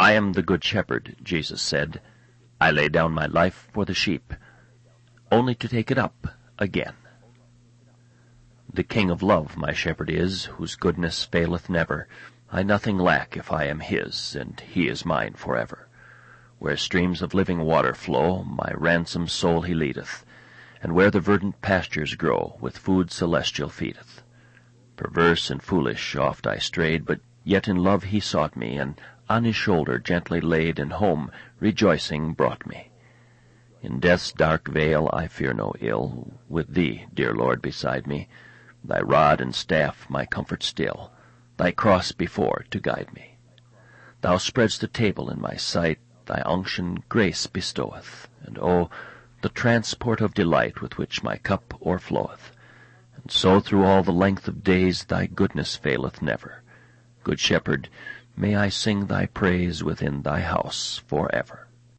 I am the good shepherd, Jesus said. I lay down my life for the sheep, only to take it up again. The King of love my shepherd is, whose goodness faileth never. I nothing lack if I am his, and he is mine forever. Where streams of living water flow, my ransomed soul he leadeth, and where the verdant pastures grow, with food celestial feedeth. Perverse and foolish oft I strayed, but yet in love he sought me, and on his shoulder gently laid, and home rejoicing brought me. In death's dark vale I fear no ill, with thee, dear Lord, beside me. Thy rod and staff my comfort still, thy cross before to guide me. Thou spread'st a table in my sight, thy unction grace bestoweth, and oh, the transport of delight with which my cup o'erfloweth. And so through all the length of days thy goodness faileth never. Good Shepherd, may I sing thy praise within thy house forever.